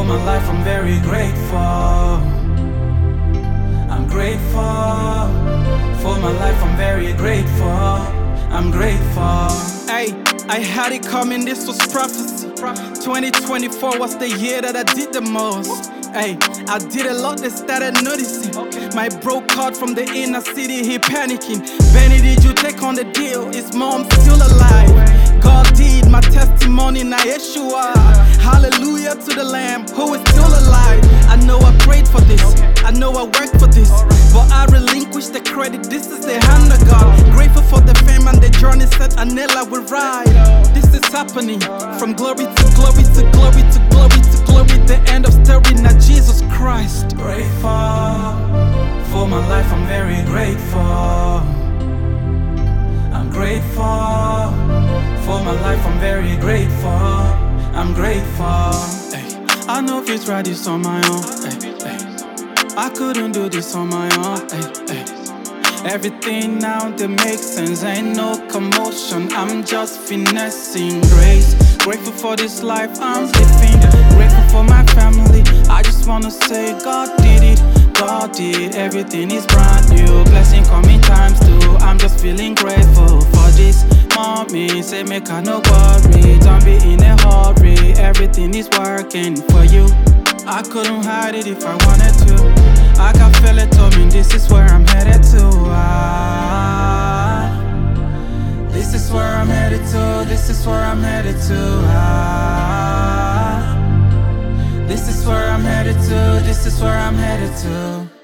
my life, I'm very grateful. I'm grateful. For my life, I'm very grateful. I'm grateful. Hey, I had it coming, this was prophecy. 2024 was the year that I did the most. Hey, I did a lot, they started noticing. My bro called from the inner city, he panicking. Benny, did you take on the deal? His mom's still alive. God did my testimony, now Yeshua. Hallelujah to the Lamb who is still alive. I know I prayed for this, I know I worked for this, but I relinquish the credit, this is the hand of God. Grateful for the fame and the journey set Anela will ride. This is happening from glory to glory to glory to glory to glory. The end of story, now Jesus Christ. Grateful. For my life, I'm very grateful. I'm grateful. For my life, I'm very grateful. I'm grateful. Ay, I know if it's right, this on my own. Ay, ay. I couldn't do this on my own. Ay, ay. Everything now that makes sense, ain't no commotion. I'm just finessing grace. Grateful for this life I'm living. Grateful for my family. I just wanna say God did it. God did, everything is brand new. Blessing coming times two. I'm just feeling grateful for this moment. Say make I no worry, don't be in a hurry. Everything is working for you. I couldn't hide it if I wanted to. I can feel it coming, this is where I'm headed to. This is where I'm headed to. This is where I'm headed to. This is where I'm headed to. This is where I'm headed to.